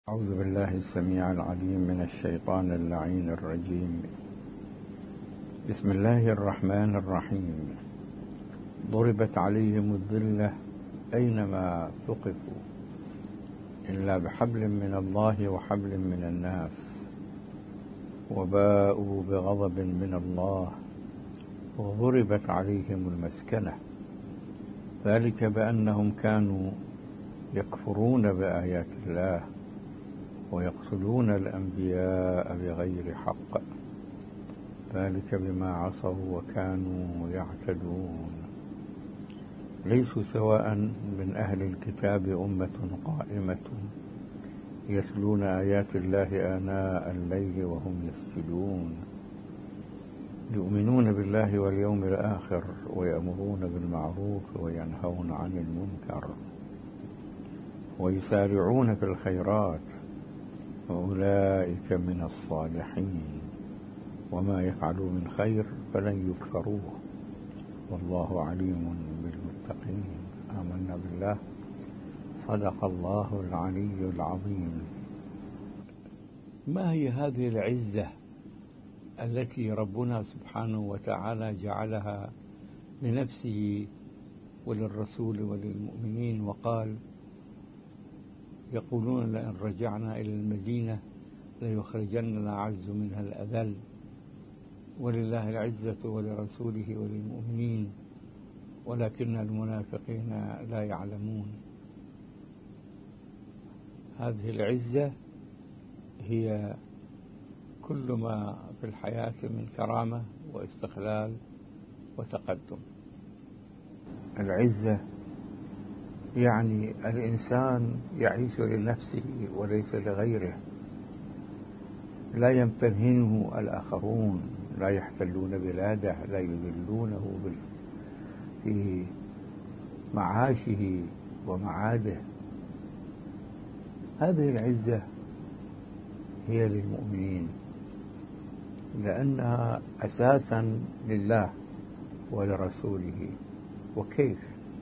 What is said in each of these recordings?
أعوذ بالله السميع العليم من الشيطان اللعين الرجيم. بسم الله الرحمن الرحيم. ضربت عليهم الذلة أينما ثقفوا إلا بحبل من الله وحبل من الناس، وباءوا بغضب من الله وضربت عليهم المسكنة، ذلك بأنهم كانوا يكفرون بآيات الله ويقتلون الأنبياء بغير حق، ذلك بما عصوا وكانوا يعتدون. ليسوا سواء من أهل الكتاب أمة قائمة يتلون آيات الله آناء الليل وهم يسجدون، يؤمنون بالله واليوم الآخر ويأمرون بالمعروف وينهون عن المنكر ويسارعون في الخيرات، وأولئك من الصالحين، وما يفعلوا من خير فلن يكفروه، والله عليم بالمتقين. آمنا بالله. صدق الله العلي العظيم. ما هي هذه العزة التي ربنا سبحانه وتعالى جعلها لنفسه وللرسول وللمؤمنين، وقال: يقولون لئن رجعنا إلى المدينة ليخرجن الأعز منها الأذل، ولله العزة ولرسوله وللمؤمنين ولكن المنافقين لا يعلمون. هذه العزة هي كل ما في الحياة من كرامة واستقلال وتقدم. العزة يعني الإنسان يعيش لنفسه وليس لغيره، لا يمتهنه الآخرون، لا يحتلون بلاده، لا يذلونه في معاشه ومعاده. هذه العزة هي للمؤمنين لأنها أساسا لله ولرسوله. وكيف؟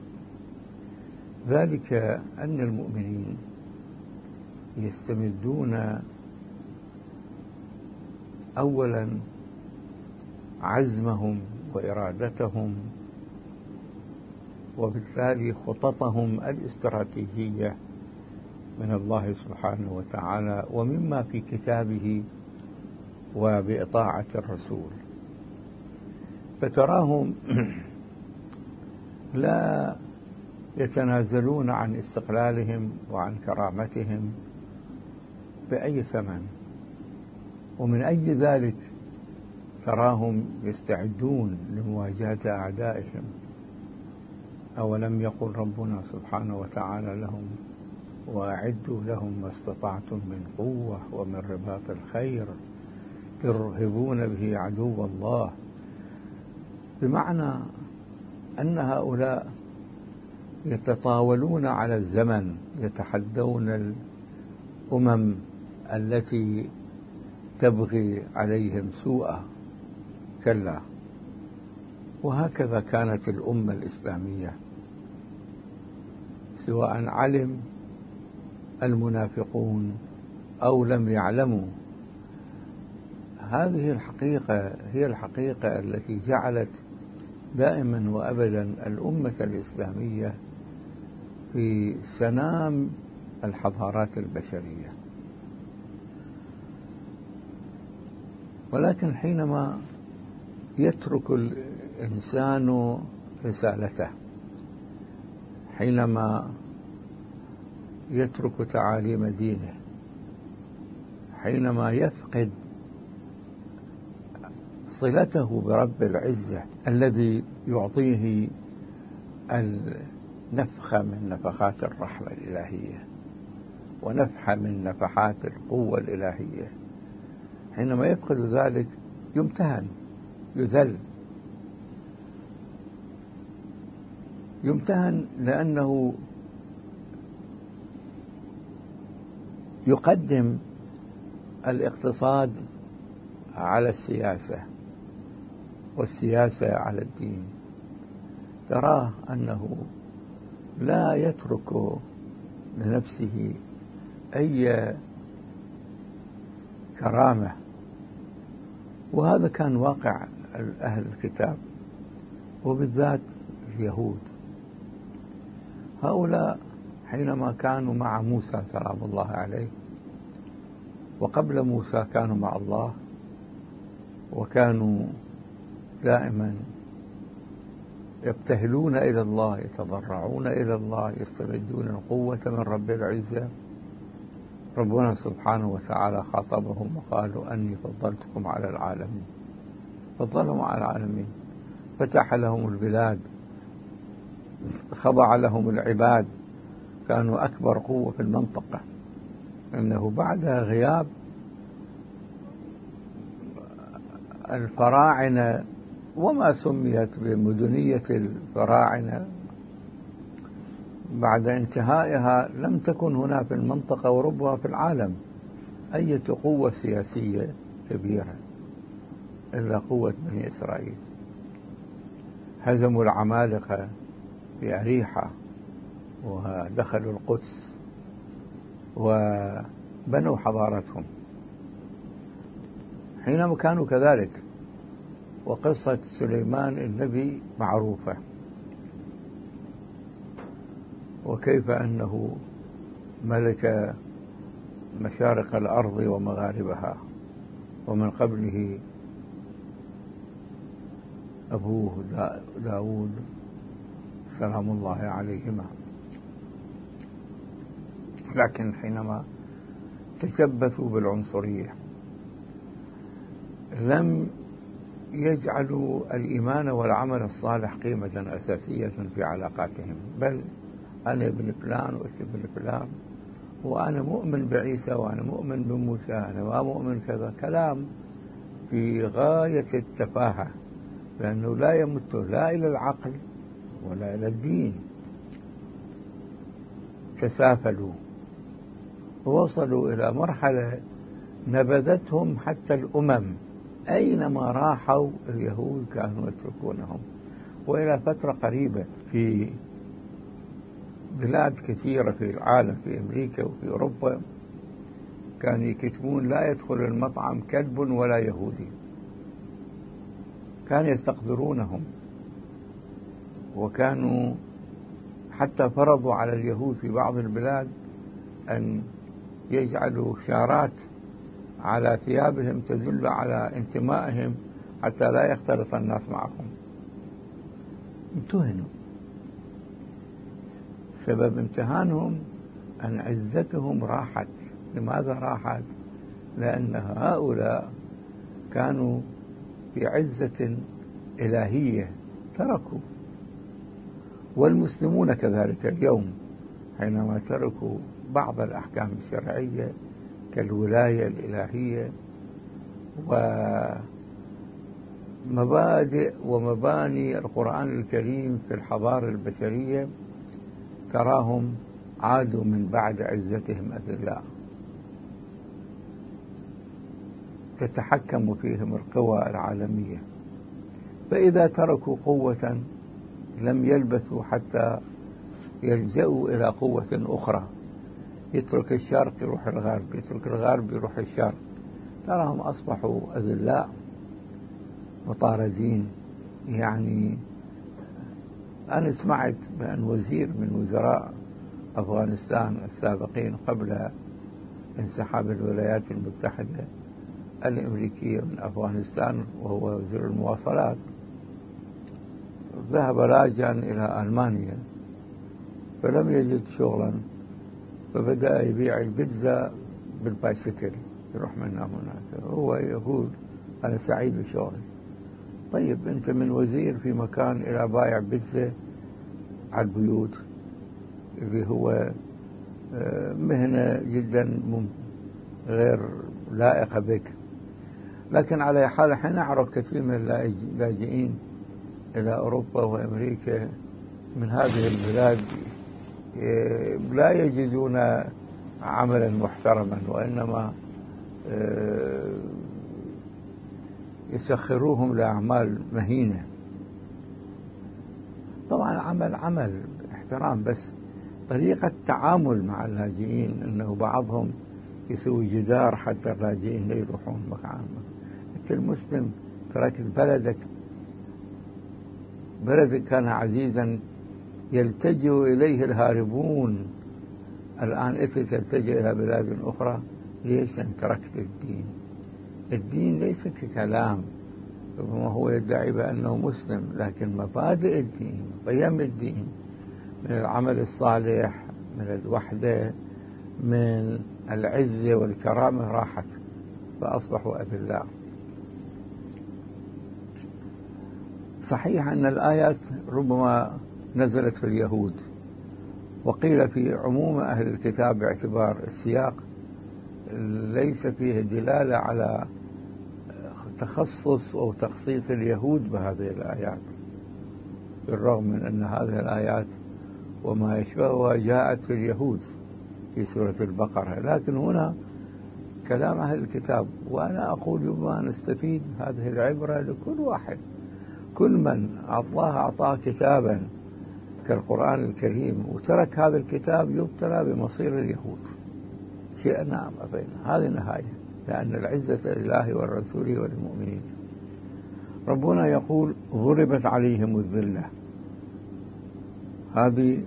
ذلك أن المؤمنين يستمدون أولا عزمهم وإرادتهم، وبالتالي خططهم الاستراتيجية من الله سبحانه وتعالى ومما في كتابه وبإطاعة الرسول. فتراهم لا يتنازلون عن استقلالهم وعن كرامتهم بأي ثمن، ومن أجل ذلك تراهم يستعدون لمواجهة أعدائهم. أولم يقل ربنا سبحانه وتعالى لهم: وأعدوا لهم ما استطعتم من قوة ومن رباط الخير ترهبون به عدو الله، بمعنى أن هؤلاء يتطاولون على الزمن، يتحدون الأمم التي تبغي عليهم سوءا. كلا، وهكذا كانت الأمة الإسلامية، سواء علم المنافقون أو لم يعلموا. هذه الحقيقة هي الحقيقة التي جعلت دائما وأبدا الأمة الإسلامية في سنام الحضارات البشرية. ولكن حينما يترك الإنسان رسالته، حينما يترك تعاليم دينه، حينما يفقد صلته برب العزة الذي يعطيه النفخة من نفخات الرحمة الإلهية ونفحة من نفحات القوة الإلهية، حينما يفقد ذلك يمتهن، يذل، يمتهن لأنه يقدم الاقتصاد على السياسة والسياسة على الدين. تراه أنه لا يترك لنفسه أي كرامة. وهذا كان واقع أهل الكتاب، وبالذات اليهود. هؤلاء حينما كانوا مع موسى سلام الله عليه، وقبل موسى كانوا مع الله، وكانوا دائما يبتهلون إلى الله، يتضرعون إلى الله، يستمدون القوة من رب العزة. ربنا سبحانه وتعالى خاطبهم وقالوا أني فضلتكم على العالمين، فضلهم على العالمين، فتح لهم البلاد، خضع لهم العباد، كانوا أكبر قوة في المنطقة. إنه بعد غياب الفراعنة، وما سميت بمدنية الفراعنة، بعد انتهائها لم تكن هنا في المنطقة وربما في العالم أي قوة سياسية كبيرة إلا قوة بني إسرائيل. هزموا العمالقة في أريحة، ودخلوا القدس، وبنوا حضارتهم حينما كانوا كذلك. وقصة سليمان النبي معروفة، وكيف أنه ملك مشارق الأرض ومغاربها، ومن قبله أبوه داود سلام الله عليهما. لكن حينما تشبثوا بالعنصرية لم يجعلوا الإيمان والعمل الصالح قيمة أساسية في علاقاتهم، بل أنا ابن فلان وابن فلان، وأنا مؤمن بعيسى، وأنا مؤمن بموسى، أنا ما مؤمن كذا. كلام في غاية التفاهة، لأنه لا يمت لا إلى العقل ولا إلى الدين. تسافلوا ووصلوا إلى مرحلة نبذتهم حتى الأمم، أينما راحوا اليهود كانوا يتركونهم. وإلى فترة قريبة في بلاد كثيرة في العالم، في أمريكا وفي أوروبا، كانوا يكتبون لا يدخل المطعم كلب ولا يهودي. كانوا يستقذرونهم، وكانوا حتى فرضوا على اليهود في بعض البلاد أن يجعلوا شارات على ثيابهم تدل على انتمائهم حتى لا يختلط الناس معهم. امتهنوا. سبب امتهانهم أن عزتهم راحت. لماذا راحت؟ لأن هؤلاء كانوا في عزة إلهية تركوا. والمسلمون كذلك اليوم حينما تركوا بعض الأحكام الشرعية كالولاية الإلهية ومبادئ ومباني القرآن الكريم في الحضارة البشرية، تراهم عادوا من بعد عزتهم أذلاء، تتحكم فيهم القوى العالمية. فإذا تركوا قوة لم يلبثوا حتى يلجأوا إلى قوة أخرى. يترك الشرق يروح الغرب، يترك الغرب يروح الشرق. تراهم أصبحوا أذلاء مطاردين. يعني أنا سمعت بأن وزير من وزراء أفغانستان السابقين قبل انسحاب الولايات المتحدة الأمريكية من أفغانستان، وهو وزير المواصلات، ذهب لاجئا إلى ألمانيا فلم يجد شغلا، فبدأ يبيع البيتزا بالبايسكل، يروح من هنا هناك. هو يقول أنا سعيد بشغلي. طيب أنت من وزير في مكان إلى بايع بيتزا على البيوت، اللي هو مهنة جدا غير لائقة بك. لكن على حال حين نعرف كثير من اللاجئين إلى أوروبا وأمريكا من هذه البلاد لا يجدون عملا محترما، وإنما يسخروهم لأعمال مهينة. طبعا عمل احترام، بس طريقة تعامل مع اللاجئين أنه بعضهم يسوي جدار حتى اللاجئين يروحون مكان. أنت المسلم تركت بلدك كان عزيزا يلتجئ إليه الهاربون، الآن أنت تلتجئ إلى بلاد أخرى. ليش؟ لأن تركت الدين. الدين ليس ككلام، ربما هو يدعي بأنه مسلم، لكن مبادئ الدين، قيم الدين من العمل الصالح، من الوحدة، من العزة والكرامة راحت، فأصبحوا أذلاء. صحيح أن الآيات ربما نزلت في اليهود، وقيل في عموم أهل الكتاب باعتبار السياق ليس فيه دلالة على تخصص أو تخصيص اليهود بهذه الآيات، بالرغم من أن هذه الآيات وما يشبهها جاءت في اليهود في سورة البقرة، لكن هنا كلام أهل الكتاب. وأنا أقول بما نستفيد هذه العبرة لكل واحد، كل من الله أعطاه كتابا كالقرآن الكريم وترك هذا الكتاب يبتلى بمصير اليهود، شئنا أم أبينا، هذه النهاية، لأن العزة لله والرسول والمؤمنين. ربنا يقول ضربت عليهم الذلة، هذه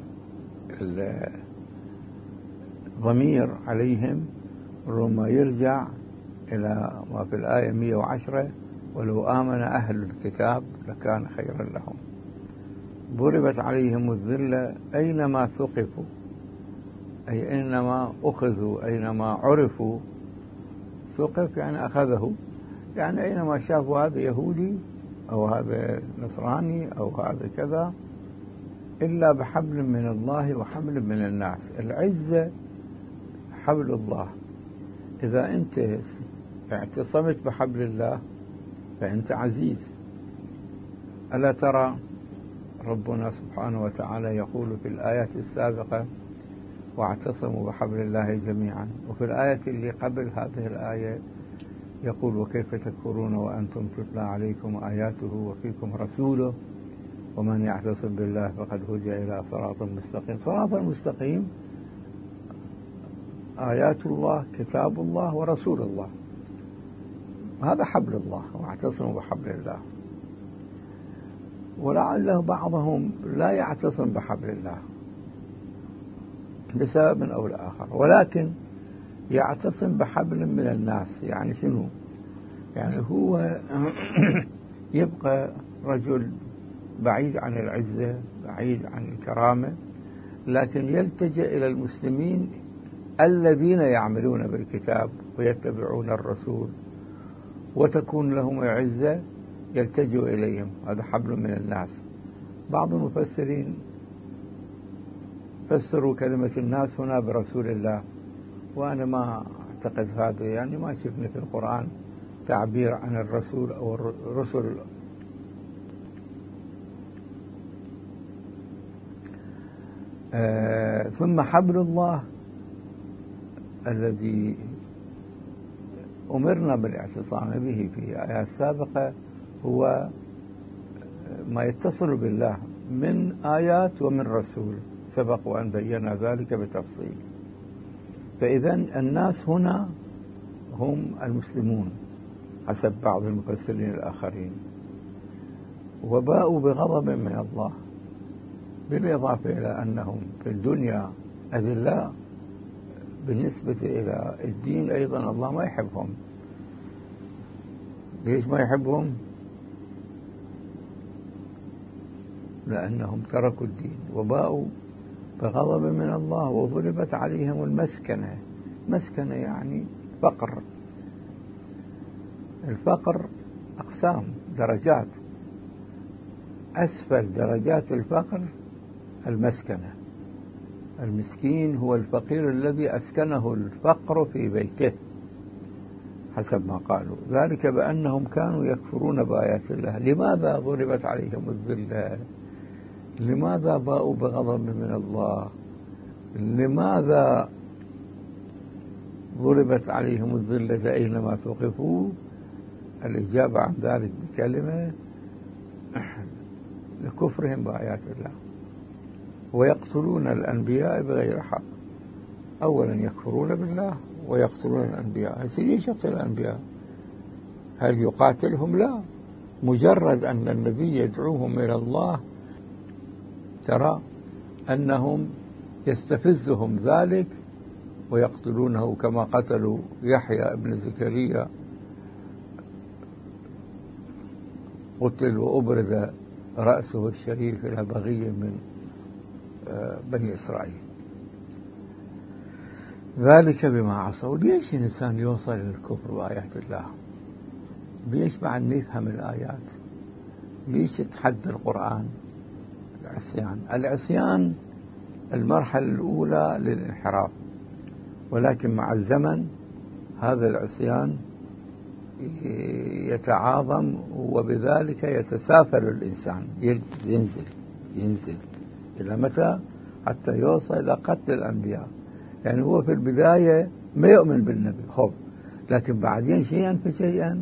الضمير عليهم ربما يرجع إلى ما في الآية 110 ولو آمن أهل الكتاب لكان خيرا لهم. ضربت عليهم الذلة أينما ثقفوا، أي أينما أخذوا، أينما عرفوا. ثقف يعني أخذه، يعني أينما شافوا هذا يهودي أو هذا نصراني أو هذا كذا، إلا بحبل من الله وحبل من الناس. العزة حبل الله، إذا أنت اعتصمت بحبل الله فأنت عزيز. ألا ترى ربنا سبحانه وتعالى يقول في الآيات السابقة واعتصموا بحبل الله جميعا، وفي الآية اللي قبل هذه الآية يقول وكيف تكفرون وأنتم تتلى عليكم آياته وفيكم رسوله ومن يعتصم بالله فقد هدي إلى صراط مستقيم. صراط المستقيم آيات الله، كتاب الله، ورسول الله، هذا حبل الله، واعتصموا بحبل الله. ولعله بعضهم لا يعتصم بحبل الله لسبب أو لآخر، ولكن يعتصم بحبل من الناس. يعني شنو؟ يعني هو يبقى رجل بعيد عن العزة، بعيد عن الكرامة، لكن يلتجئ إلى المسلمين الذين يعملون بالكتاب ويتبعون الرسول وتكون لهم عزة، يلتجئ إليهم، هذا حبل من الناس. بعض المفسرين فسروا كلمة الناس هنا برسول الله، وأنا ما أعتقد هذا، يعني ما شفنا في القرآن تعبير عن الرسول أو الرسل. ثم حبل الله الذي أمرنا بالاعتصام به في آيات سابقة هو ما يتصل بالله من آيات ومن رسول، سبق وأن بينا ذلك بتفصيل. فإذن الناس هنا هم المسلمون حسب بعض المفسرين الآخرين، وباءوا بغضب من الله، بالإضافة إلى أنهم في الدنيا أذلاء بالنسبة إلى الدين. أيضا الله ما يحبهم. ليش ما يحبهم؟ لأنهم تركوا الدين وباءوا بغضب من الله، وضربت عليهم المسكنة. مسكنة يعني فقر. الفقر أقسام، درجات. أسفل درجات الفقر المسكنة. المسكين هو الفقير الذي أسكنه الفقر في بيته حسب ما قالوا، ذلك بأنهم كانوا يكفرون بآيات الله. لماذا ضربت عليهم الذلة؟ لماذا باءوا بغضب من الله؟ لماذا ضربت عليهم الذلة أينما ثقفوا؟ الإجابة عن ذلك بكلمة: لكفرهم بآيات الله ويقتلون الأنبياء بغير حق. أولا يكفرون بالله ويقتلون الأنبياء. ليش يقتل الأنبياء؟ هل يقاتلهم؟ لا، مجرد أن النبي يدعوهم إلى الله ترى أنهم يستفزهم ذلك ويقتلونه، كما قتلوا يحيى ابن زكريا، قتل وأبرز رأسه الشريف إلى بغي من بني إسرائيل. ذلك بما عصوا. ليش الإنسان يوصل للكفر بآيات الله؟ ليش بعد ما يفهم الآيات؟ ليش يتحدى القرآن؟ العصيان المرحلة الأولى للانحراف، ولكن مع الزمن هذا العصيان يتعاظم، وبذلك يتسافل الإنسان، ينزل إلى متى؟ حتى يوصل إلى قتل الأنبياء. يعني هو في البداية ما يؤمن بالنبي خب، لكن بعدين شيئا فشيئا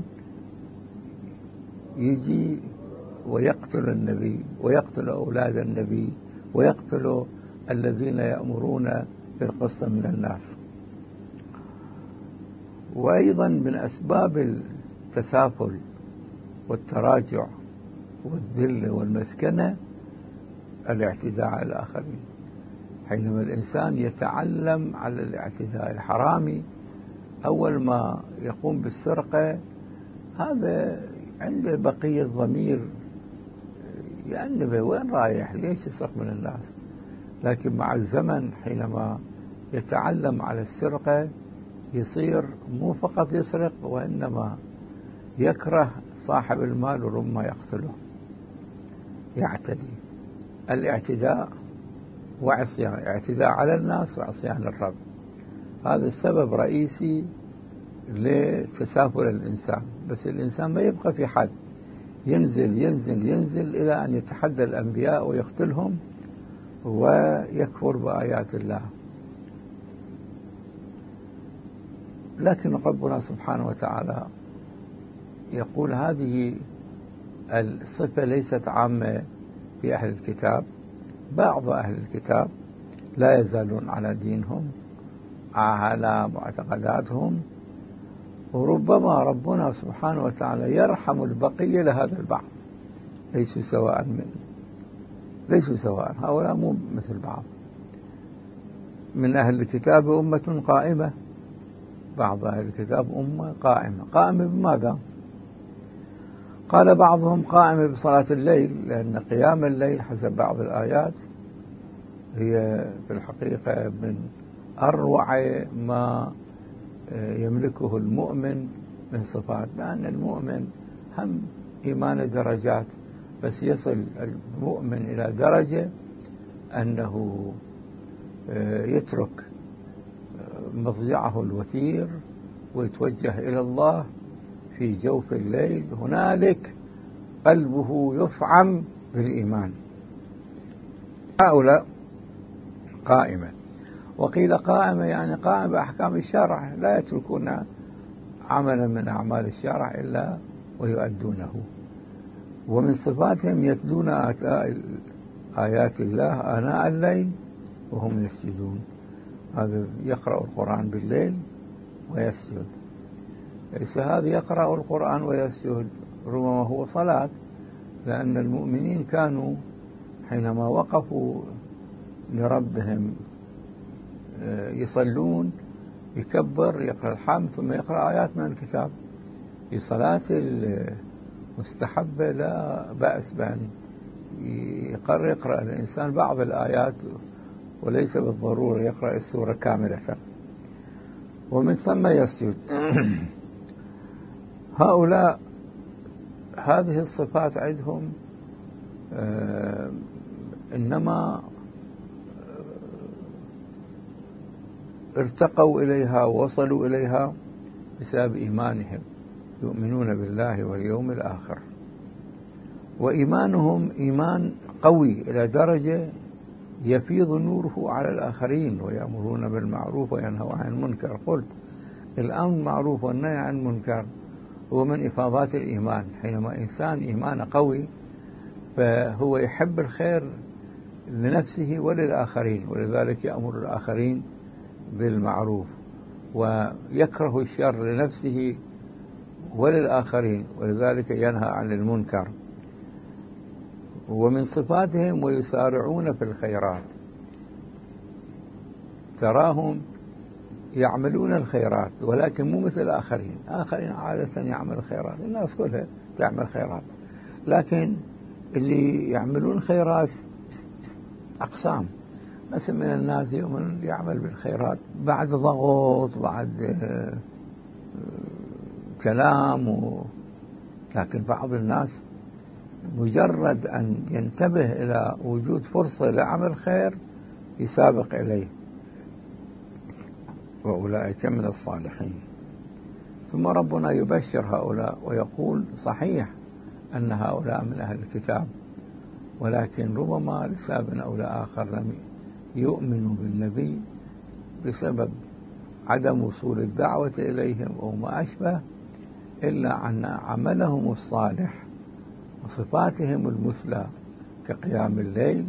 يجي ويقتل النبي، ويقتل أولاد النبي، ويقتل الذين يأمرون بالقسط من الناس. وأيضا من أسباب التسافل والتراجع والذل والمسكنة الاعتداء على الآخرين. حينما الإنسان يتعلم على الاعتداء الحرامي، أول ما يقوم بالسرقة هذا عنده بقية ضمير، يعني وين رايح؟ ليش يسرق من الناس؟ لكن مع الزمن حينما يتعلم على السرقة يصير مو فقط يسرق، وإنما يكره صاحب المال وربما يقتله، يعتدي. الاعتداء وعصيان، اعتداء على الناس وعصيان الرب، هذا السبب رئيسي لتسافل الإنسان. بس الإنسان ما يبقى في حد، ينزل ينزل ينزل إلى أن يتحدى الأنبياء ويقتلهم ويكفر بآيات الله. لكن ربنا سبحانه وتعالى يقول هذه الصفة ليست عامة في أهل الكتاب، بعض أهل الكتاب لا يزالون على دينهم، على معتقداتهم، وربما ربنا سبحانه وتعالى يرحم البقية لهذا البعض، ليسوا سواء، هؤلاء مو مثل بعض. من أهل الكتاب أمة قائمة، بعض أهل الكتاب أمة قائمة بماذا؟ قال بعضهم قائمة بصلاة الليل، لأن قيام الليل حسب بعض الآيات هي في الحقيقة من أروع ما يملكه المؤمن من صفات، لأن المؤمن هم إيمان درجات، بس يصل المؤمن إلى درجة أنه يترك مضجعه الوثير ويتوجه إلى الله في جوف الليل، هنالك قلبه يفعم بالإيمان. هؤلاء قائمة. وقيل قائمة يعني قائمة بأحكام الشرع، لا يتركون عملا من أعمال الشرع إلا ويؤدونه. ومن صفاتهم يتلون آيات الله آناء الليل وهم يسجدون. هذا يقرأ القرآن بالليل ويسجد. ليس هذا يقرأ القرآن ويسجد ربما هو صلاة، لأن المؤمنين كانوا حينما وقفوا لربهم يصلون، يكبر، يقرأ الحمد، ثم يقرأ آيات من الكتاب. في صلاة المستحبة لا بأس بأن يقرأ الإنسان بعض الآيات، وليس بالضرورة يقرأ السورة كاملة. ومن ثم يسجد. هؤلاء هذه الصفات عندهم إنما ارتقوا إليها ووصلوا إليها بسبب إيمانهم، يؤمنون بالله واليوم الآخر، وإيمانهم إيمان قوي إلى درجة يفيض نوره على الآخرين، ويأمرون بالمعروف وينهون عن المنكر. قلت الأمر معروف والنهي عن المنكر هو من إفاضات الإيمان. حينما إنسان إيمان قوي فهو يحب الخير لنفسه وللآخرين، ولذلك يأمر الآخرين بالمعروف ويكره الشر لنفسه وللآخرين، ولذلك ينهى عن المنكر. ومن صفاتهم ويسارعون في الخيرات، تراهم يعملون الخيرات ولكن مو مثل الآخرين. آخرين عادة يعمل خيرات، الناس كلها تعمل خيرات، لكن اللي يعملون خيرات أقسام. مثل من الناس يوم يعمل بالخيرات بعد ضغط، بعد كلام لكن بعض الناس مجرد أن ينتبه إلى وجود فرصة لعمل خير يسابق إليه، وأولئك من الصالحين. ثم ربنا يبشر هؤلاء ويقول صحيح أن هؤلاء من أهل الكتاب، ولكن ربما لسبب أو لآخر لم يؤمنوا بالنبي بسبب عدم وصول الدعوة إليهم أو ما أشبه، إلا أن عملهم الصالح وصفاتهم المثلى كقيام الليل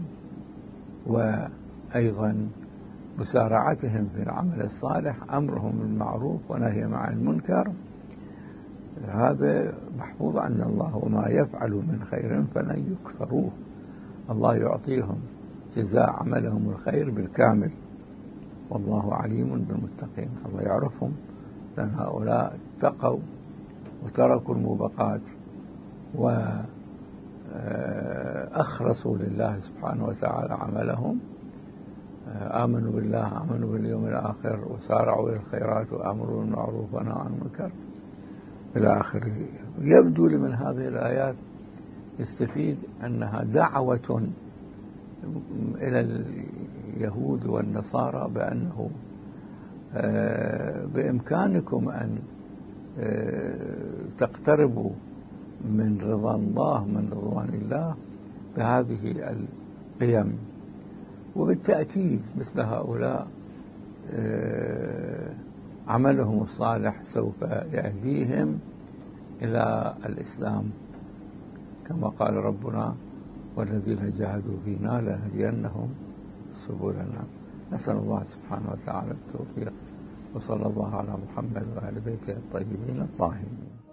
وأيضا مسارعتهم في العمل الصالح، أمرهم بالمعروف ونهيهم عن المنكر، هذا محفوظ عن الله. وما يفعل من خير فلن يكفروه، الله يعطيهم جزاء عملهم الخير بالكامل، والله عليم بالمتقين. الله يعرفهم، لأن هؤلاء اتقوا وتركوا الموبقات وأخلصوا لله سبحانه وتعالى عملهم، آمنوا بالله، آمنوا باليوم الآخر، وسارعوا إلى الخيرات وأمروا بالمعروف ونهوا عن المنكر إلى آخره. يبدو لي من هذه الآيات يستفيد أنها دعوة إلى اليهود والنصارى بأنه بإمكانكم أن تقتربوا من رضا الله، من رضوان الله، بهذه القيم. وبالتأكيد مثل هؤلاء عملهم الصالح سوف يهديهم إلى الإسلام، كما قال ربنا والذين جاهدوا فينا لنهدينهم سبلنا. نسأل الله سبحانه وتعالى التوفيق، وصلى الله على محمد وآل بيته الطيبين الطاهرين.